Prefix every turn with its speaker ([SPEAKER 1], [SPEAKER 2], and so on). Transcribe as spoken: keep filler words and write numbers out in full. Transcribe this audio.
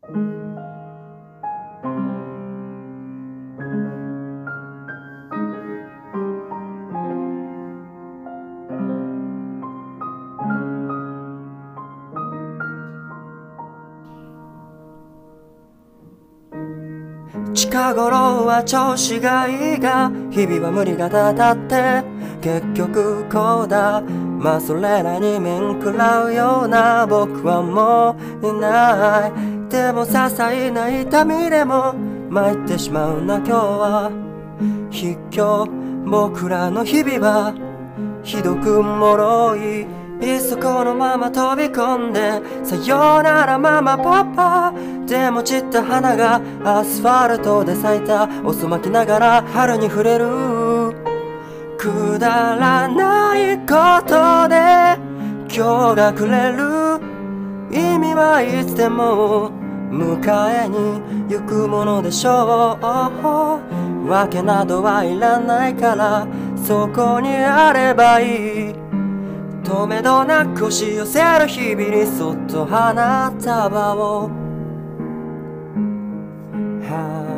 [SPEAKER 1] 近頃は調子がいいが日々は無理がたたって結局こうだ。まあそれらに面食らうような僕はもういない。でも些細な痛みでも参ってしまうな今日は。卑怯僕らの日々はひどく脆い。いっそこのまま飛び込んでさよならママパパ。でも散った花がアスファルトで咲いた。遅まきながら春に触れる。くだらないことで今日がくれる意味はいつでも迎えに行くものでしょう。わけなどはいらないからそこにあればいい。とめどなく押し寄せる日々にそっと花束を、は